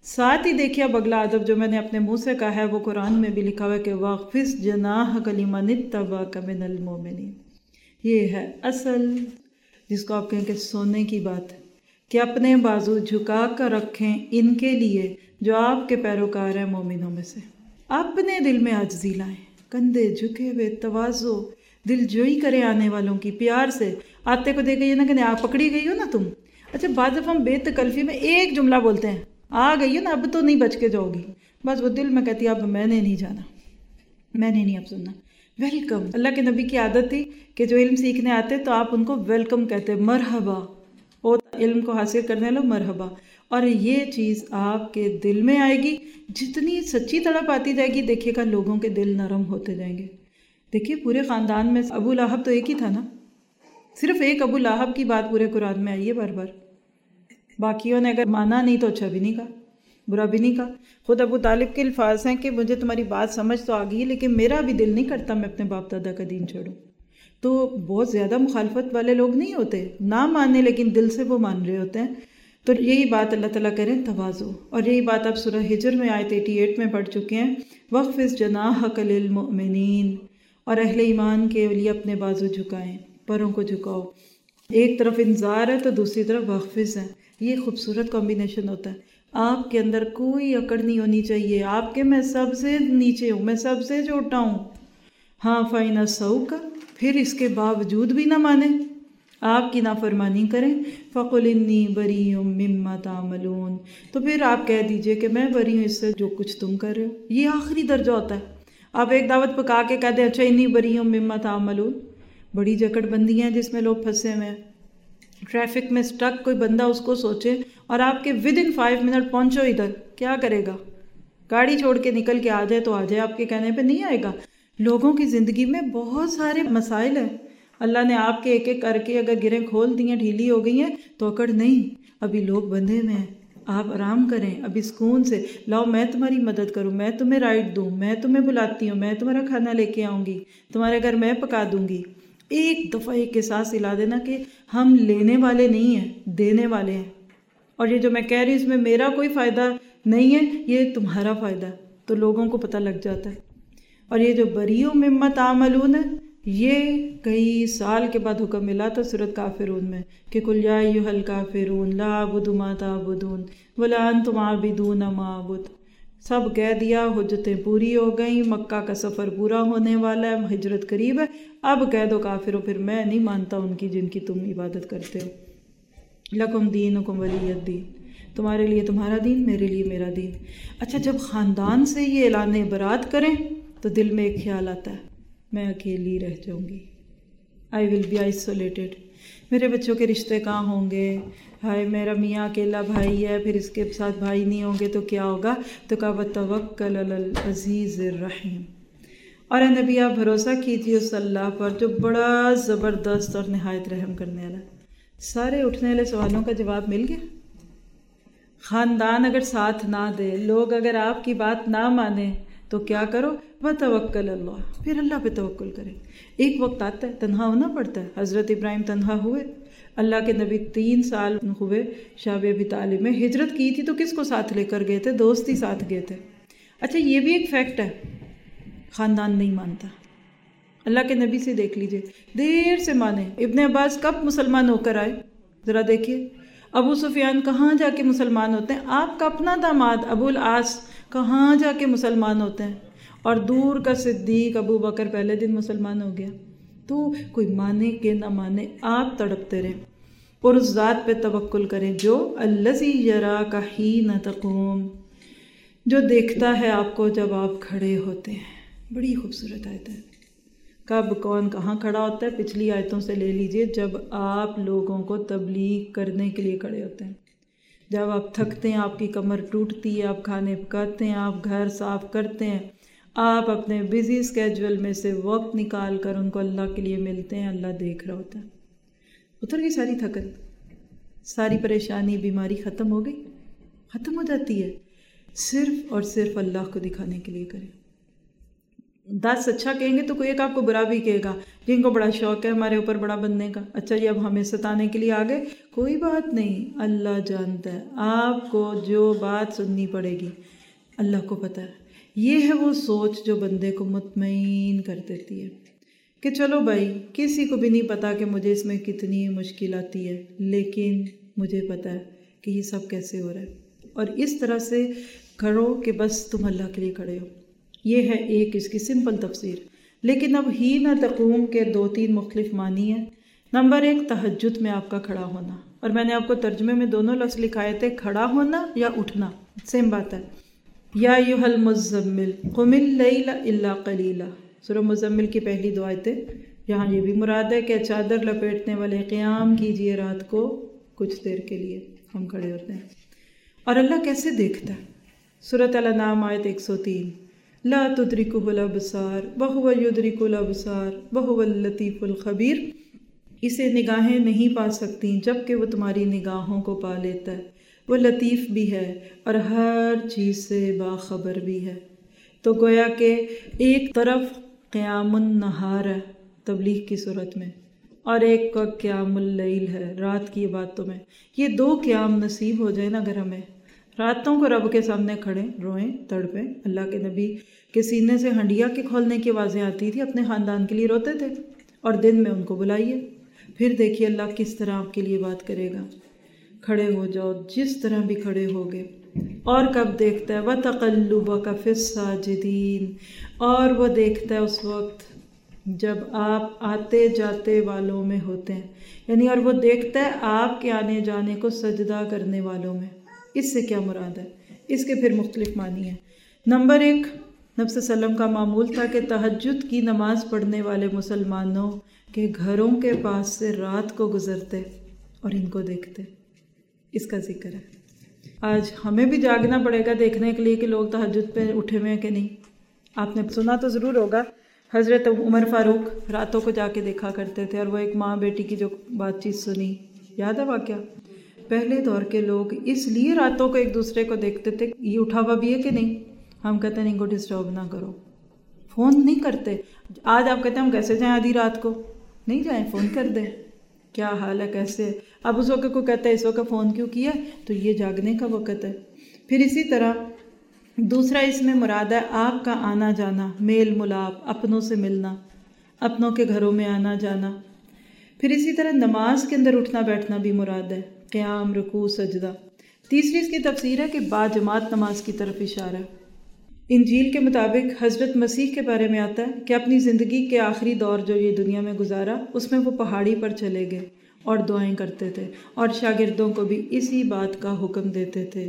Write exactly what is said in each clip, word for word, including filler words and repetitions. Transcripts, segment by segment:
ساتھ ہی دیکھیے اب اگلا ادب جو میں نے اپنے منہ سے کہا ہے وہ قرآن میں بھی لکھا ہوا ہے کہ واخفض جناحک لمن اتبعک من المؤمنین. یہ ہے اصل جس کو آپ کہیں کہ سونے کی بات ہے کہ اپنے بازو جھکا کر رکھیں ان کے لیے جو آپ کے پیروکار ہیں مومنوں میں سے. اپنے دل میں عاجزی لائیں، کندھے جھکے ہوئے، تواضع، دل جوئی کرے آنے والوں کی پیار سے. آتے کو دیکھ گئی نا کہ آپ پکڑی گئی ہو نا تم. اچھا بعض دفعہ ہم بے تکلفی میں ایک جملہ بولتے ہیں، آ گئی ہو نا اب تو نہیں بچ کے جاؤ گی، بس وہ دل میں کہتی ہے اب میں نے نہیں جانا، میں نے نہیں اب سننا. ویلکم. اللہ کے نبی کی عادت تھی کہ جو علم سیکھنے آتے تو آپ ان کو ویلکم کہتے، مرحبا. اور علم کو حاصل کرنے لو مرحبا. اور یہ چیز آپ کے دل میں آئے گی، جتنی سچی تڑپ آتی جائے گی دیکھیے گا لوگوں کے دل نرم ہوتے جائیں گے. دیکھیے پورے خاندان میں ابو لہب تو ایک ہی تھا نا، صرف ایک ابو لہب کی بات پورے قرآن میں آئی ہے بار بار. باقیوں نے اگر مانا نہیں تو اچھا بھی نہیں کہا، برا بھی نہیں کہا. خود ابو طالب کے الفاظ ہیں کہ مجھے تمہاری بات سمجھ تو آ گئی لیکن میرا بھی دل نہیں کرتا میں اپنے باپ دادا کا دین چھوڑوں. تو بہت زیادہ مخالفت والے لوگ نہیں ہوتے، نہ ماننے لیکن دل سے وہ مان رہے ہوتے ہیں. تو یہی بات اللہ تعالیٰ کریں تواضع. اور یہی بات آپ سورہ ہجر میں آیت اٹھاسی میں پڑھ چکے ہیں، وَخْفِضْ جَنَاحَكَ لِلْمُؤْمِنِينَ. اور اہل ایمان کے لیے اپنے بازو جھکائیں، پروں کو جھکاؤ. ایک طرف انذار ہے تو دوسری طرف وخفض ہے. یہ خوبصورت کمبینیشن ہوتا ہے. آپ کے اندر کوئی اکڑ نہیں ہونی چاہیے، آپ کے میں سب سے نیچے ہوں، میں سب سے چھوٹا ہوں. ہاں فَإِنْ عَصَوْكَ، پھر اس کے باوجود بھی نہ مانیں، آپ کی نافرمانی کریں، فَقُلْ إِنِّي بَرِيٌّ مِّمَّا تَعْمَلُونَ، تو پھر آپ کہہ دیجئے کہ میں بری ہوں اس سے جو کچھ تم کر رہے ہو. یہ آخری درجہ ہوتا ہے. آپ ایک دعوت پکا کے کہہ دیں اچھا انی بریء مما تعملون. بڑی جکڑ بندی ہیں جس میں لوگ پھنسے ہوئے ہیں. ٹریفک میں سٹک کوئی بندہ اس کو سوچے اور آپ کے ود ان فائیو منٹ پہنچو ادھر، کیا کرے گا؟ گاڑی چھوڑ کے نکل کے آ جائے تو آ جائے، آپ کے کہنے پہ نہیں آئے گا. لوگوں کی زندگی میں بہت سارے مسائل ہیں، اللہ نے آپ کے ایک ایک کر کے اگر گریں کھول دی ہیں، ڈھیلی ہو گئی ہیں تو اکڑ نہیں. ابھی لوگ بندھے میں ہیں، آپ آرام کریں، ابھی سکون سے لاؤ میں تمہاری مدد کروں، میں تمہیں رائٹ دوں، میں تمہیں بلاتی ہوں، میں تمہارا کھانا لے کے آؤں گی، تمہارے گھر میں پکا دوں گی. ایک دفعہ ایک احساس دلا دینا کہ ہم لینے والے نہیں ہیں، دینے والے ہیں. اور یہ جو میں کہہ رہی ہوں اس میں میرا کوئی فائدہ نہیں ہے، یہ تمہارا فائدہ ہے، تو لوگوں کو پتہ لگ جاتا ہے. اور یہ جو بریء مما تعملون ہے، یہ کئی سال کے بعد حکم ملا تھا سورۃ کافرون میں کہ قل یا ایھا الکافرون لا اعبد ما تعبدون ولا انتم عابدون ما اعبد. سب کہہ دیا، حجتیں پوری ہو گئیں، مکہ کا سفر پورا ہونے والا ہے، ہجرت قریب ہے. اب کہہ دو کافروں پھر میں نہیں مانتا ان کی جن کی تم عبادت کرتے ہو. لکم دینکم ولی الدین، تمہارے لیے تمہارا دین، میرے لیے میرا دین. اچھا جب خاندان سے یہ اعلان برات کریں تو دل میں ایک خیال آتا ہے میں اکیلی رہ جاؤں گی، آئی ول بی آئسولیٹڈ. میرے بچوں کے رشتے کہاں ہوں گے؟ ہائے میرا میاں اکیلا بھائی ہے، پھر اس کے ساتھ بھائی نہیں ہوں گے تو کیا ہوگا؟ تو کہا وتوکل علی العزیز الرحیم. اور اے نبی آپ بھروسہ کیجیے اس اللہ پر جو بڑا زبردست اور نہایت رحم کرنے والا. سارے اٹھنے والے سوالوں کا جواب مل گیا. خاندان اگر ساتھ نہ دے، لوگ اگر آپ کی بات نہ مانیں تو کیا کرو؟ وتوکل اللہ، پھر اللہ پہ توکل کریں. ایک وقت آتا ہے تنہا ہونا پڑتا ہے. حضرت ابراہیم تنہا ہوئے، اللہ کے نبی تین سال ہوئے شاب ابی طالب میں، ہجرت کی تھی تو کس کو ساتھ لے کر گئے تھے؟ دوست ہی ساتھ گئے تھے. اچھا یہ بھی ایک فیکٹ ہے، خاندان نہیں مانتا. اللہ کے نبی سے دیکھ لیجئے، دیر سے مانے. ابن عباس کب مسلمان ہو کر آئے ذرا دیکھیے. ابو سفیان کہاں جا کے مسلمان ہوتے ہیں؟ آپ کا اپنا داماد ابو العاص کہاں جا کے مسلمان ہوتے ہیں؟ اور دور کا صدیق ابو بکر پہلے دن مسلمان ہو گیا. تو کوئی مانے کہ نہ مانے آپ تڑپتے رہیں اور اس ذات پہ توکل کریں جو الذی یراک حین تقوم، جو دیکھتا ہے آپ کو جب آپ کھڑے ہوتے ہیں. بڑی خوبصورت آیت ہے. کب کون کہاں کھڑا ہوتا ہے پچھلی آیتوں سے لے لیجئے. جب آپ لوگوں کو تبلیغ کرنے کے لیے کھڑے ہوتے ہیں، جب آپ تھکتے ہیں، آپ کی کمر ٹوٹتی ہے، آپ کھانے پکاتے ہیں، آپ گھر صاف کرتے ہیں، آپ اپنے بزی اسکیجول میں سے وقت نکال کر ان کو اللہ کے لیے ملتے ہیں، اللہ دیکھ رہا ہوتا ہے. اتر گئی ساری تھکن، ساری پریشانی، بیماری ختم ہو گئی، ختم ہو جاتی ہے. صرف اور صرف اللہ کو دکھانے کے لیے کریں. दस अच्छा कहेंगे तो कोई एक आपको बुरा भी कहेगा, जिनको बड़ा शौक़ है हमारे ऊपर बड़ा बनने का, अच्छा जी अब हमें सताने के लिए आ गए, कोई बात नहीं, अल्लाह जानता है आपको जो बात सुननी पड़ेगी, अल्लाह को पता है। ये है वो सोच जो बंदे को मुतमईन कर देती है कि चलो भाई किसी को भी नहीं पता कि मुझे इसमें कितनी मुश्किल आती है, लेकिन मुझे पता है कि ये सब कैसे हो रहा है, और इस तरह से करो कि बस तुम अल्लाह के लिए खड़े हो। ये है एक इसकी सिंपल तफसीर। लेकिन अब ही न तक़ूम के दो तीन मुख्तलिफ मानी है। नंबर एक, तहज्जुद में आपका खड़ा होना, और मैंने आपको तर्जुमे में दोनों लफ्ज़ लिखाए थे, खड़ा होना या उठना सेम बात है। या अय्युहल मुज़्ज़म्मिल क़ुमिल लैला इल्ला क़लीला, सूरह मुज़्ज़म्मिल की पहली दो आयतें। यहाँ ये भी मुराद है कि चादर लपेटने वाले क़याम कीजिए रात को कुछ देर के लिए, हम खड़े होते हैं। और अल्लाह कैसे देखता है, सूरह अल-अनआम आयत एक सौ तीन, ला तुद्रिकुहुल अब्सार वहुव युद्रिकुल अब्सार वहुवल लतीफुल खबीर, इसे निगाहें नहीं पा सकती जबकि वो तुम्हारी निगाहों को पा लेता है, वो लतीफ़ भी है और हर चीज़ से बाखबर भी है। तो गोया के एक तरफ क़यामुन नहार है तबलीग की सूरत में, और एक का क़यामुल लैल है रात की बातों में। ये दो क़याम नसीब हो जाए ना अगर हमें, रातों को रब के सामने खड़े रोएं तड़पें। अल्लाह के नबी के सीने से हंडिया के खोलने की आवाज़ें आती थी, अपने ख़ानदान के लिए रोते थे, और दिन में उनको बुलाइए, फिर देखिए अल्लाह किस तरह आपके लिए बात करेगा। खड़े हो जाओ जिस तरह भी खड़े होगे। और कब देखता है, व तक़ल्लुबका फ़िस्साजिदीन, और वो देखता है उस वक्त जब आप आते जाते वालों में होते हैं, यानी और वो देखता है आपके आने जाने को सजदा करने वालों में। इससे क्या मुराद है, इसके फिर मुख्तलिफ मानी है। नंबर एक, नबी सल्लल्लाहु अलैहि वसल्लम का मामूल था कि तहज्जुद की नमाज़ पढ़ने वाले मुसलमानों के घरों के पास से रात को गुज़रते और इनको देखते, इसका जिक्र है। आज हमें भी जागना पड़ेगा देखने के लिए कि लोग तहज्जुद पे उठे हुए हैं कि नहीं। आपने सुना तो ज़रूर होगा, हज़रत उमर फ़ारूक रातों को जाके देखा करते थे, और वो एक माँ बेटी की जो बातचीत सुनी, याद है वाक़या। पहले दौर के लोग इसलिए रातों को एक दूसरे को देखते थे, ये उठा हुआ भी है कि नहीं, हम कहते हैं इनको डिस्टर्ब ना करो, फ़ोन नहीं करते। आज आप कहते हैं हम कैसे जाएं आधी रात को, नहीं जाएं, फ़ोन कर दें, क्या हाल है कैसे। अब उस वक्त को कहता है इस वक्त फ़ोन क्यों किया, तो ये जागने का वक़्त है। फिर इसी तरह दूसरा इसमें मुराद है आपका आना जाना, मेल मुलाप, अपनों से मिलना, अपनों के घरों में आना जाना। फिर इसी तरह नमाज के अंदर उठना बैठना भी मुराद है, क़याम रुकू सजदा। तीसरी इसकी तफसीर है कि बाजमात नमाज की तरफ इशारा। इंजील के मुताबिक हज़रत मसीह के बारे में आता है कि अपनी ज़िंदगी के आखिरी दौर जो ये दुनिया में गुजारा, उसमें वो पहाड़ी पर चले गए और दुआएं करते थे, और शागिर्दों को भी इसी बात का हुक्म देते थे,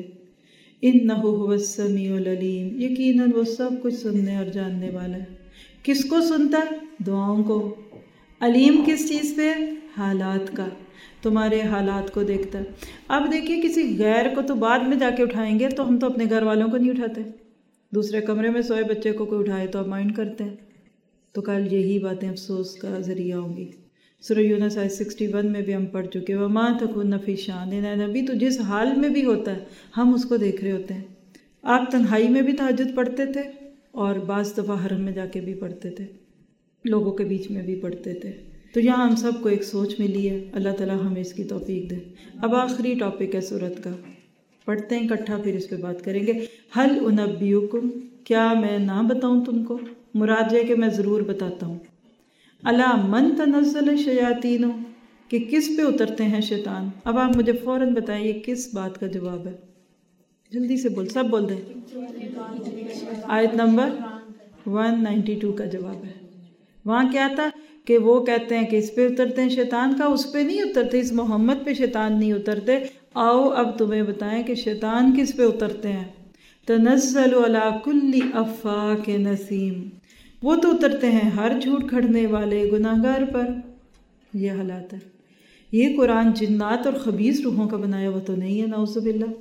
इन्नहु हुवस समीउल अलीम, यकीनन वो सब कुछ सुनने और जानने वाला है। किसको सुनता है, दुआओं को। अलीम किस चीज़ पे, हालात का, तुम्हारे हालात को देखता है। अब देखिए किसी गैर को तो बाद में जाके उठाएंगे, तो हम तो अपने घर वालों को नहीं उठाते, दूसरे कमरे में सोए बच्चे को कोई उठाए तो आप माइंड करते हैं। तो कल यही बातें अफसोस का ज़रिया होंगी। सूरह यूनुस आयत सिक्सटी वन में भी हम पढ़ चुके, वमा तकुन फी शान, नबी तो जिस हाल में भी होता है हम उसको देख रहे होते हैं। आप तन्हाई में भी तहज्जुद पढ़ते थे, और बाज़ दफ़ा हरम में जाके भी पढ़ते थे, लोगों के बीच में भी पढ़ते थे। तो यहाँ हम सबको एक सोच मिली है, अल्लाह ताला हमें इसकी तौफीक दे। अब आखिरी टॉपिक है सूरत का, पढ़ते हैं इकट्ठा, फिर इस पे बात करेंगे। हल उनब्बियुकुम, क्या मैं ना बताऊं तुमको, मुराद है कि मैं ज़रूर बताता हूँ। अला मन तनज़्ज़ल शयातीनो, कि किस पे उतरते हैं शैतान। अब आप मुझे फ़ौरन बताइए किस बात का जवाब है, जल्दी से बोल, सब बोल दें। आयत नंबर वन नाइन्टी टू का जवाब है। वहाँ क्या था कि वो कहते हैं कि इस पे उतरते हैं शैतान का, उस पे नहीं उतरते, इस मोहम्मद पे शैतान नहीं उतरते। आओ अब तुम्हें बताएं कि शैतान किस पे उतरते हैं। तनज़्ज़लु अला कुल्ली अफ़ाक नसीम, वो तो उतरते हैं हर झूठ खड़ने वाले गुनाहगार पर। यह हालात है। ये कुरान जिन्नात और खबीस रूहों का बनाया हुआ तो नहीं है, नाउज़ुबिल्लाह।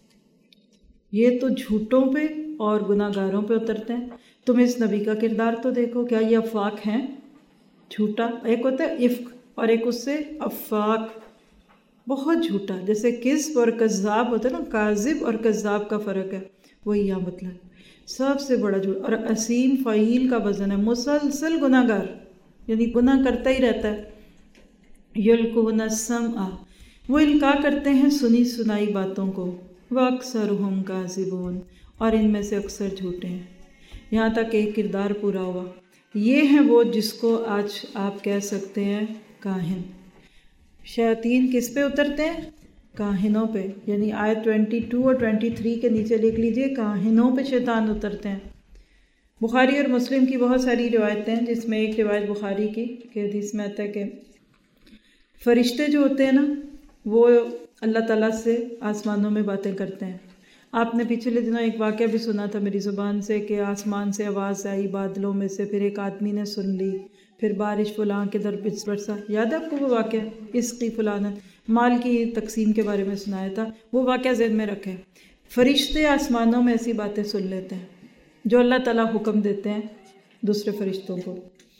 ये तो झूठों पे और गुनाहगारों पे उतरते हैं। तुम इस नबी का किरदार तो देखो, क्या ये अफ़ाक हैं, झूठा। एक होता है इफ़्क और एक उससे अफ़ाक, बहुत झूठा। जैसे किस्ब और कज़्ज़ाब होता है ना, काज़िब और कज़्ज़ाब का फ़र्क है, वही यहाँ मतलब। سب سے بڑا جھوٹ. اور اسیم فعیل کا وزن ہے، مسلسل گناہ گار، یعنی گناہ کرتا ہی رہتا ہے. یلقون السمع، وہ القاء کرتے ہیں سنی سنائی باتوں کو. واکثرہم کاذبون، اور ان میں سے اکثر جھوٹے ہیں. یہاں تک ایک کردار پورا ہوا. یہ ہیں وہ جس کو آج آپ کہہ سکتے ہیں کاہن. شیاطین کس پہ اترتے ہیں؟ کاہنوں پہ. یعنی آیت بائیس اور تیئیس کے نیچے لکھ لیجئے کاہنوں پہ شیطان اترتے ہیں. بخاری اور مسلم کی بہت ساری روایتیں ہیں، جس میں ایک روایت بخاری کی کہ حدیث میں آتا ہے کہ فرشتے جو ہوتے ہیں نا وہ اللہ تعالیٰ سے آسمانوں میں باتیں کرتے ہیں. آپ نے پچھلے دنوں ایک واقعہ بھی سنا تھا میری زبان سے کہ آسمان سے آواز آئی بادلوں میں سے، پھر ایک آدمی نے سن لی، پھر بارش فلاں کے در برسا. یاد ہے آپ کو وہ واقعہ؟ اس کی فلانت مال کی تقسیم کے بارے میں سنایا تھا. وہ واقعہ ذہن میں رکھیں. فرشتے آسمانوں میں ایسی باتیں سن لیتے ہیں جو اللہ تعالیٰ حکم دیتے ہیں دوسرے فرشتوں کو.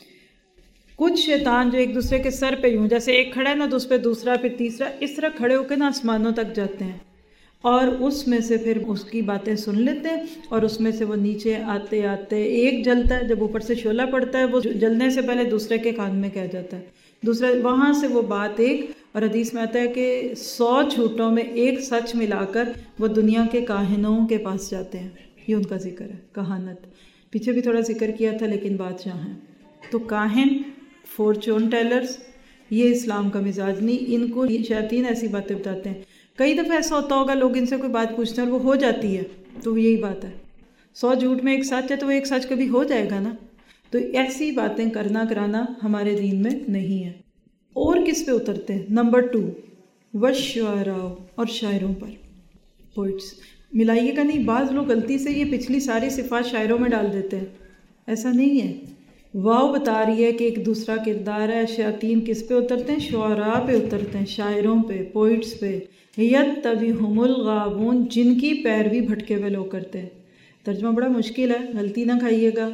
کچھ شیطان جو ایک دوسرے کے سر پہ یوں، جیسے ایک کھڑا ہے نا تو اس پہ دوسرا، پھر تیسرا، اس طرح کھڑے ہو کے نا آسمانوں تک جاتے ہیں، اور اس میں سے پھر اس کی باتیں سن لیتے ہیں، اور اس میں سے وہ نیچے آتے آتے ایک جلتا ہے، جب اوپر سے شعلہ پڑتا ہے وہ جلنے سے پہلے دوسرے کے کان میں کہہ جاتا ہے، دوسرا وہاں سے وہ بات ایک. اور حدیث میں آتا ہے کہ سو جھوٹوں میں ایک سچ ملا کر وہ دنیا کے کاہنوں کے پاس جاتے ہیں. یہ ان کا ذکر ہے، کہانت. پیچھے بھی تھوڑا ذکر کیا تھا لیکن بادشاہ ہیں. تو کاہن، فورچون ٹیلرز، یہ اسلام کا مزاج نہیں. ان کو شیاطین ایسی باتیں بتاتے ہیں. کئی دفعہ ایسا ہوتا ہوگا لوگ ان سے کوئی بات پوچھتے ہیں اور وہ ہو جاتی ہے، تو یہی بات ہے. سو جھوٹ میں ایک سچ ہے تو وہ ایک سچ کبھی ہو جائے گا نا. تو ایسی باتیں کرنا کرانا ہمارے دین میں نہیں ہے. اور کس پہ اترتے ہیں؟ نمبر ٹو، والشعراء، اور شاعروں پر. پوئٹس ملائیے گا نہیں، بعض لوگ غلطی سے یہ پچھلی ساری صفات شاعروں میں ڈال دیتے ہیں. ایسا نہیں ہے. واو بتا رہی ہے کہ ایک دوسرا کردار ہے. شیاطین کس پہ اترتے ہیں؟ شعراء پہ اترتے ہیں، شاعروں پہ، پوئٹس پہ. یتبعہم الغاوون، جن کی پیروی بھٹکے ہوئے لوگ کرتے ہیں. ترجمہ بڑا مشکل ہے، غلطی نہ کھائیے گا.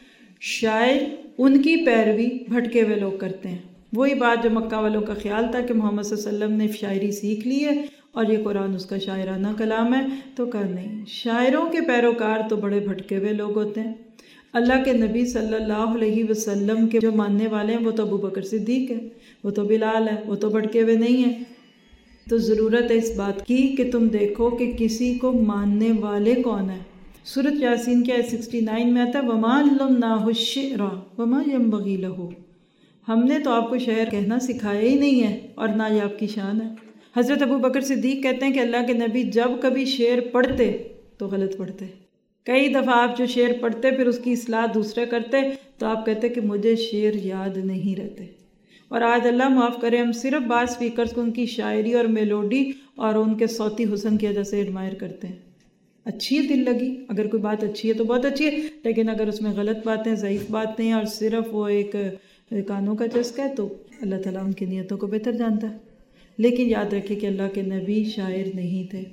شاعر ان کی پیروی بھٹکے ہوئے لوگ کرتے ہیں. وہی بات جو مکہ والوں کا خیال تھا کہ محمد صلی اللہ علیہ وسلم نے شاعری سیکھ لی ہے اور یہ قرآن اس کا شاعرانہ کلام ہے، تو کہا نہیں، شاعروں کے پیروکار تو بڑے بھٹکے ہوئے لوگ ہوتے ہیں. اللہ کے نبی صلی اللہ علیہ وسلم کے جو ماننے والے ہیں وہ تو ابو بکر صدیق ہے، وہ تو بلال ہے، وہ تو بھٹکے ہوئے نہیں ہیں. تو ضرورت ہے اس بات کی کہ تم دیکھو کہ کسی کو ماننے والے کون ہیں. سورۃ یاسین کے آیت اکسٹھ میں آتا ہے وَمَا عَلَّمْنَاهُ الشِّعْرَ وَمَا يَنبَغِي لَهُ، ہم نے تو آپ کو شعر کہنا سکھایا ہی نہیں ہے اور نہ یہ آپ کی شان ہے. حضرت ابو بکر صدیق کہتے ہیں کہ اللہ کے نبی جب کبھی شعر پڑھتے تو غلط پڑھتے. کئی دفعہ آپ جو شعر پڑھتے پھر اس کی اصلاح دوسرے کرتے تو آپ کہتے کہ مجھے شعر یاد نہیں رہتے. اور آج اللہ معاف کرے ہم صرف بعض اسپیکرز کو ان کی شاعری اور میلوڈی اور ان کے صوتی حسن کی وجہ سے ایڈمائر کرتے ہیں. اچھی ہے، دل لگی، اگر کوئی بات اچھی ہے تو بہت اچھی ہے، لیکن اگر اس میں غلط باتیں، ضعیف باتیں اور صرف وہ ایک کانوں کا چسکا ہے تو اللہ تعالیٰ ان کی نیتوں کو بہتر جانتا ہے. لیکن یاد رکھیں کہ اللہ کے نبی شاعر نہیں تھے.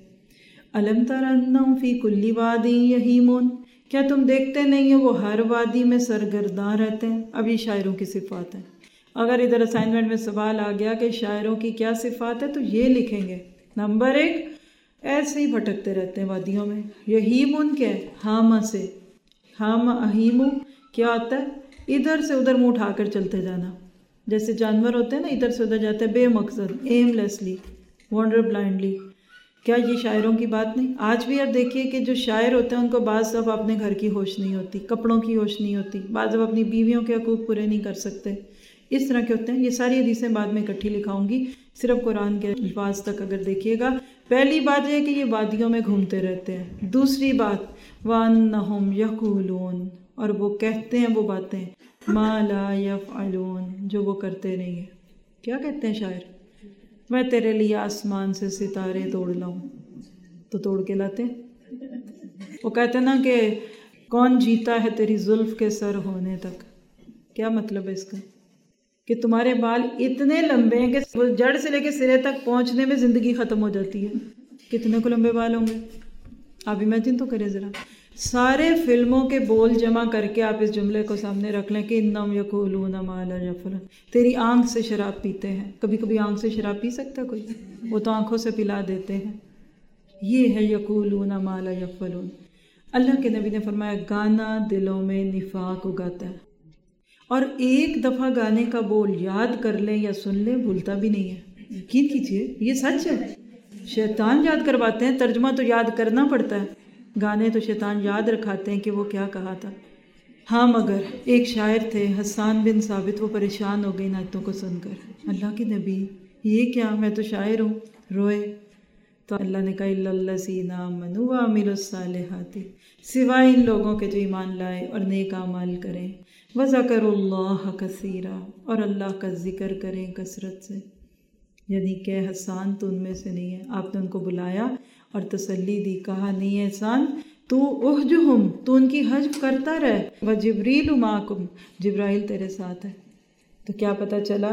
الم تر انہم فی کل وادی یہیمون، کیا تم دیکھتے نہیں ہیں وہ ہر وادی میں سرگرداں رہتے ہیں. اب یہ شاعروں کی صفات ہیں. اگر ادھر اسائنمنٹ میں سوال آ گیا کہ شاعروں کی کیا صفات ہے تو یہ لکھیں گے. نمبر ایک، ایسے ہی بھٹکتے رہتے ہیں وادیوں میں. یہیمون کیا ہے؟ ہاما سے. ہاما اہیمو کیا ہوتا ہے؟ ادھر سے ادھر منہ اٹھا کر چلتے جانا. جیسے جانور ہوتے ہیں نا، ادھر سے ادھر جاتے ہیں بے مقصد، ایم لیسلی، وانڈر بلائنڈلی. کیا یہ شاعروں کی بات نہیں؟ آج بھی آپ دیکھیے کہ جو شاعر ہوتے ہیں ان کو بعض دفعہ اپنے گھر کی ہوش نہیں ہوتی، کپڑوں کی ہوش نہیں ہوتی، بعض دفعہ اپنی بیویوں کے حقوق پورے نہیں کر سکتے. اس طرح کے ہوتے ہیں. یہ ساری حدیثیں بعد میں اکٹھی لکھاؤں گی، صرف قرآن کے الفاظ تک اگر دیکھیے گا. پہلی بات یہ ہے کہ یہ وادیوں میں گھومتے رہتے ہیں. دوسری بات وَأَنَّهُمْ يَقُولُونَ، اور وہ کہتے ہیں وہ باتیں مَا لَا يَفْعَلُونَ، جو وہ کرتے نہیں ہیں. کیا کہتے ہیں شاعر؟ میں تیرے لیے آسمان سے ستارے توڑ لاؤں، تو توڑ کے لاتے ہیں. وہ کہتے ہیں نا کہ کون جیتا ہے تیری زلف کے سر ہونے تک. کیا مطلب ہے اس کا؟ کہ تمہارے بال اتنے لمبے ہیں کہ وہ جڑ سے لے کے سرے تک پہنچنے میں زندگی ختم ہو جاتی ہے. کتنے کو لمبے بال ہوں گے آپ امیجن تو کریں ذرا. سارے فلموں کے بول جمع کر کے آپ اس جملے کو سامنے رکھ لیں کہ انہم یقولون ما لا یفعلون. تیری آنکھ سے شراب پیتے ہیں. کبھی کبھی آنکھ سے شراب پی سکتا کوئی؟ وہ تو آنکھوں سے پلا دیتے ہیں. یہ ہے یقولون ما لا یفعلون. اللہ کے نبی نے فرمایا گانا دلوں میں نفاق اگاتا ہے، اور ایک دفعہ گانے کا بول یاد کر لیں یا سن لیں بھولتا بھی نہیں ہے۔ یقین کیجئے یہ سچ ہے، شیطان یاد کرواتے ہیں، ترجمہ تو یاد کرنا پڑتا ہے، گانے تو شیطان یاد رکھاتے ہیں کہ وہ کیا کہا تھا۔ ہاں مگر ایک شاعر تھے حسان بن ثابت، وہ پریشان ہو گئے ان آیتوں کو سن کر، اللہ کے نبی یہ کیا، میں تو شاعر ہوں، روئے۔ تو اللہ نے کہا الا الذین آمنوا وعملوا الصالحات، سوائے ان لوگوں کے جو ایمان لائے اور نیک اعمال کریں، وذکروا اللہ کثیرا، اور اللہ کا ذکر کریں کثرت سے۔ یعنی کہ حسان تو ان میں سے نہیں ہے، آپ نے ان کو بلایا اور تسلی دی، کہا نہیں احسان تو احجہم، تو ان کی حجب کرتا رہ، وجبریل معکم، جبرائیل تیرے ساتھ ہے۔ تو کیا پتہ چلا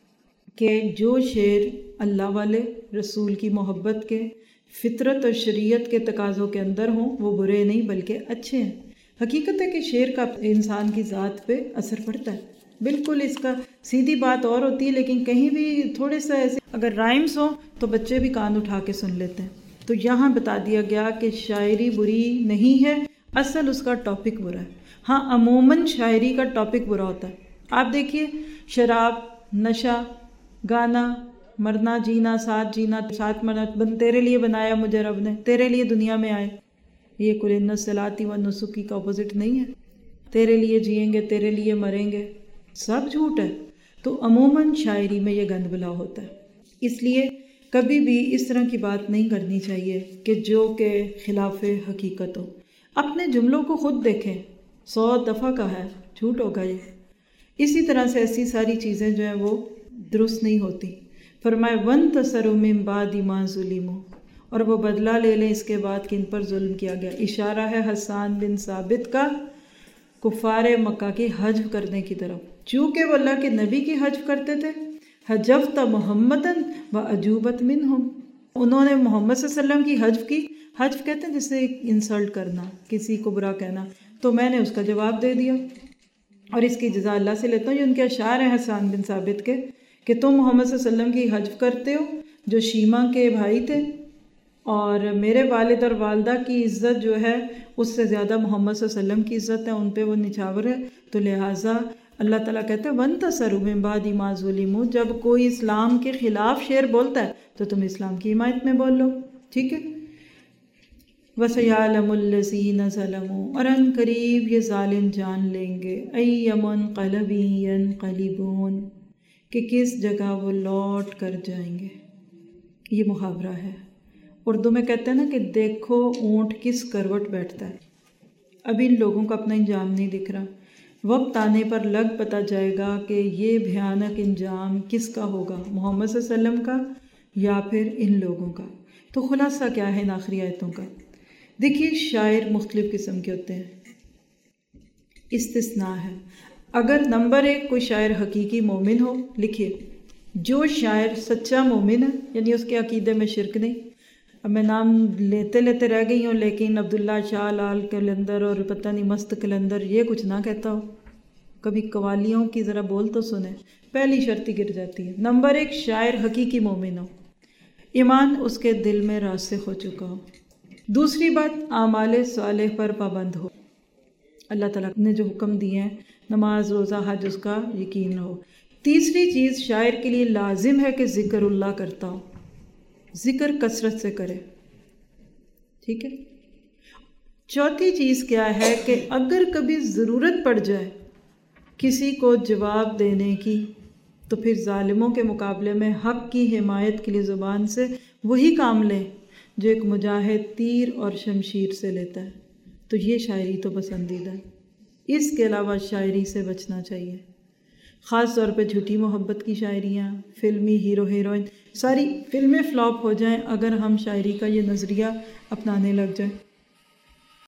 کہ جو شعر اللہ والے رسول کی محبت کے، فطرت اور شریعت کے تقاضوں کے اندر ہوں وہ برے نہیں بلکہ اچھے ہیں۔ حقیقت ہے کہ شعر کا انسان کی ذات پہ اثر پڑتا ہے، بالکل اس کا سیدھی بات اور ہوتی ہے، لیکن کہیں بھی تھوڑے سا ایسے اگر رائمز ہوں تو بچے بھی کان اٹھا کے سن لیتے ہیں۔ تو یہاں بتا دیا گیا کہ شاعری بری نہیں ہے، اصل اس کا ٹاپک برا ہے۔ ہاں عموماً شاعری کا ٹاپک برا ہوتا ہے۔ آپ دیکھیے شراب، نشہ، گانا، مرنا جینا، ساتھ جینا، ساتھ مرنا، بن تیرے لیے بنایا مجھے رب نے، تیرے لیے دنیا میں آئے، یہ قل ان صلاتی و نسکی کا اپوزٹ نہیں ہے، تیرے لیے جئیں گے تیرے لیے مریں گے، سب جھوٹ ہے۔ تو عموماً شاعری میں یہ گند بلا ہوتا ہے، اس لیے کبھی بھی اس طرح کی بات نہیں کرنی چاہیے کہ جو کہ خلاف حقیقت ہو۔ اپنے جملوں کو خود دیکھیں، سو دفعہ کا ہے، جھوٹ ہوگا یہ۔ اسی طرح سے ایسی ساری چیزیں جو ہیں وہ درست نہیں ہوتی۔ فرمائے وَانْتَصَرُوا مِن بَعْدِ مَا ظُلِمُوا، اور وہ بدلہ لے لیں اس کے بعد کہ ان پر ظلم کیا گیا۔ اشارہ ہے حسان بن ثابت کا کفار مکہ کی حجب کرنے کی طرف، چونکہ وہ اللہ کے نبی کی حجب کرتے تھے۔ حجبت محمدًا وَأَجُوبَتْ مِنْهُمْ، انہوں نے محمد صلی اللہ علیہ وسلم کی حجب کی، حجب کہتے ہیں جسے انسلٹ کرنا، کسی کو برا کہنا، تو میں نے اس کا جواب دے دیا، اور اس کی جزا اللہ سے لیتا ہوں۔ یہ ان کے اشعار ہیں حسان بن ثابت کے کہ تم محمد صلی اللہ علیہ وسلم کی حجب کرتے ہو جو شیما کے بھائی تھے، اور میرے والد اور والدہ کی عزت جو ہے اس سے زیادہ محمد صلی اللہ علیہ وسلم کی عزت ہے، ان پہ وہ نچھاور ہے۔ تو لہٰذا اللہ تعالیٰ کہتے ہیں وَانْتَصَرُوا مِن بَعْدِ مَا ظُلِمُوا، جب کوئی اسلام کے خلاف شعر بولتا ہے تو تم اسلام کی حمایت میں بول لو، ٹھیک ہے۔ وَسَيَعْلَمُ الَّذِينَ ظَلَمُوا، اور ان قریب یہ ظالم جان لیں گے، أَيَّ مُنْقَلَبٍ يَنْقَلِبُونَ، کہ کس جگہ وہ لوٹ کر جائیں گے۔ یہ محاورہ ہے، اردو میں کہتے ہیں نا کہ دیکھو اونٹ کس کروٹ بیٹھتا ہے۔ ابھی ان لوگوں کا اپنا انجام نہیں دکھ رہا، وقت آنے پر لگ پتہ جائے گا کہ یہ بھیانک انجام کس کا ہوگا، محمد صلی اللہ علیہ وسلم کا یا پھر ان لوگوں کا۔ تو خلاصہ کیا ہے ان آخری آیتوں کا؟ دیکھیے شاعر مختلف قسم کے ہوتے ہیں، استثناء ہے۔ اگر نمبر ایک کوئی شاعر حقیقی مومن ہو، لکھیے جو شاعر سچا مومن ہے، یعنی اس کے عقیدے میں شرک نہیں۔ اب میں نام لیتے لیتے رہ گئی ہوں، لیکن عبداللہ شاہ لال کلندر اور پتہ نہیں مست کلندر یہ کچھ نہ کہتا ہو، کبھی قوالیوں کی ذرا بول تو سنیں، پہلی شرط ہی گر جاتی ہے۔ نمبر ایک شاعر حقیقی مومن ہو، ایمان اس کے دل میں راسخ ہو چکا ہو۔ دوسری بات اعمال صالح پر پابند ہو، اللہ تعالیٰ نے جو حکم دیے ہیں نماز روزہ حج اس کا یقین ہو۔ تیسری چیز شاعر کے لیے لازم ہے کہ ذکر اللہ کرتا ہو، ذکر کثرت سے کرے، ٹھیک ہے۔ چوتھی چیز کیا ہے کہ اگر کبھی ضرورت پڑ جائے کسی کو جواب دینے کی تو پھر ظالموں کے مقابلے میں حق کی حمایت کے لیے زبان سے وہی کام لیں جو ایک مجاہد تیر اور شمشیر سے لیتا ہے۔ تو یہ شاعری تو پسندیدہ ہے، اس کے علاوہ شاعری سے بچنا چاہیے، خاص طور پہ جھوٹی محبت کی شاعریاں، فلمی ہیرو ہیروئن، ساری فلمیں فلاپ ہو جائیں اگر ہم شاعری کا یہ نظریہ اپنانے لگ جائیں۔